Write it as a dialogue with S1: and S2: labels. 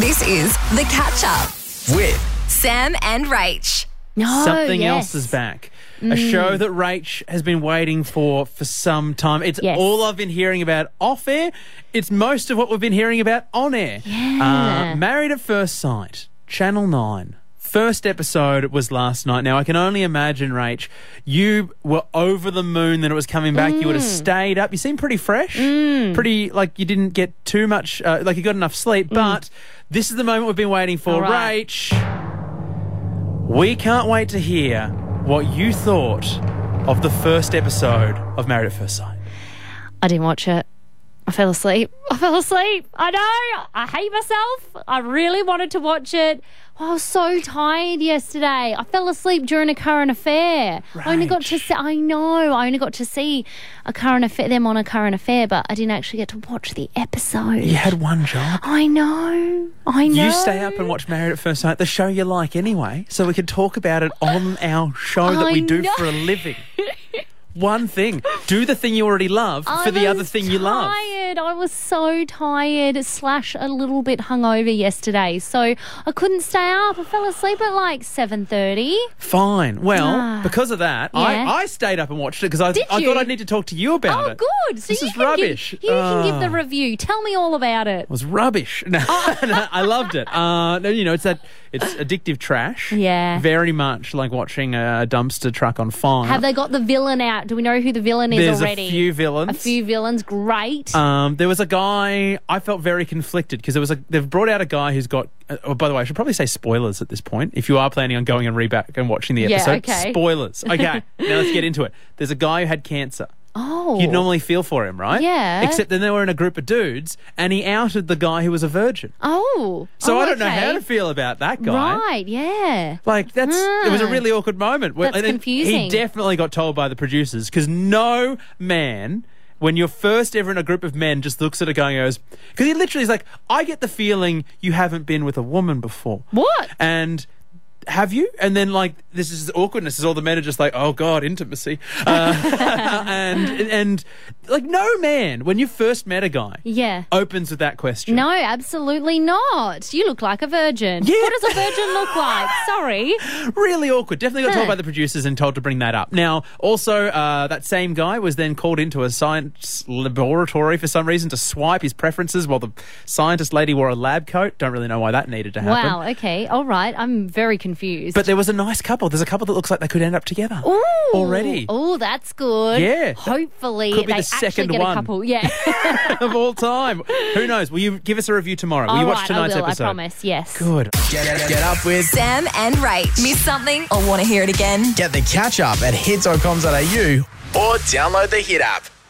S1: This is The Catch Up
S2: with
S1: Sam and Rach.
S3: Something else is back. A show that Rach has been waiting for some time. It's all I've been hearing about off air. It's most of what we've been hearing about on air.
S4: Yeah.
S3: Married at First Sight, Channel 9. First episode was last night. Now, I can only imagine, Rach, you were over the moon that it was coming back. You would have stayed up. You seem pretty fresh. Pretty, like you didn't get too much, like you got enough sleep. But this is the moment we've been waiting for.
S4: All right.
S3: Rach, we can't wait to hear what you thought of the first episode of Married at First Sight.
S4: I didn't watch it. I fell asleep. I know. I hate myself. I really wanted to watch it. I was so tired yesterday. I fell asleep during a current affair. I only got to see, I only got to see them on a current affair, but I didn't actually get to watch the episode.
S3: You had one job.
S4: I know.
S3: You stay up and watch Married at First Sight, the show you like anyway, so we can talk about it on our show that we do for a living. One thing. Do the thing you already love for the other thing you love.
S4: I was so tired / a little bit hungover yesterday, so I couldn't stay up. I fell asleep at like 7:30.
S3: Fine. Well, because of that, I stayed up and watched it because I thought I'd need to talk to you about it.
S4: Oh, good. So
S3: this is rubbish.
S4: You can give the review. Tell me all about it.
S3: It was rubbish. No, I loved it. It's addictive trash.
S4: Yeah.
S3: Very much like watching a dumpster truck on fire.
S4: Have they got the villain out? Do we know who the villain is already?
S3: There's a few villains.
S4: A few villains. Great.
S3: There was a guy, I felt very conflicted because they've brought out a guy who's got, by the way, I should probably say spoilers at this point. If you are planning on going and reback and watching the episode, spoilers. Okay, now let's get into it. There's a guy who had cancer.
S4: Oh.
S3: You'd normally feel for him, right?
S4: Yeah.
S3: Except then they were in a group of dudes and he outed the guy who was a virgin.
S4: Oh.
S3: So I don't know how to feel about that guy.
S4: Right, yeah.
S3: Like, it was a really awkward moment.
S4: That's confusing.
S3: He definitely got told by the producers because no man, when you're first ever in a group of men, just looks at a guy and goes, because he literally is like, I get the feeling you haven't been with a woman before.
S4: What?
S3: And have you? And then, like, this is awkwardness. Is all the men are just like, oh God, intimacy, and like no man when you first met a guy, opens with that question.
S4: No, absolutely not. You look like a virgin.
S3: Yeah.
S4: What does a virgin look like? Sorry.
S3: Really awkward. Definitely got told by the producers and told to bring that up. Now, also, that same guy was then called into a science laboratory for some reason to swipe his preferences while the scientist lady wore a lab coat. Don't really know why that needed to happen.
S4: Wow. Okay. All right. I'm very confused.
S3: But there was a nice couple. There's a couple that looks like they could end up together.
S4: Ooh.
S3: Already.
S4: Oh, that's good.
S3: Yeah.
S4: Hopefully
S3: could be
S4: they
S3: the second
S4: actually get
S3: one
S4: a couple. Yeah.
S3: of all time. Who knows? Will you give us a review tomorrow? Will you watch tonight's episode?
S4: I promise. Yes.
S3: Good.
S2: Get up with
S1: Sam and Rach. Miss something or want to hear it again?
S2: Get the catch up at hits.com.au or download the Hit app.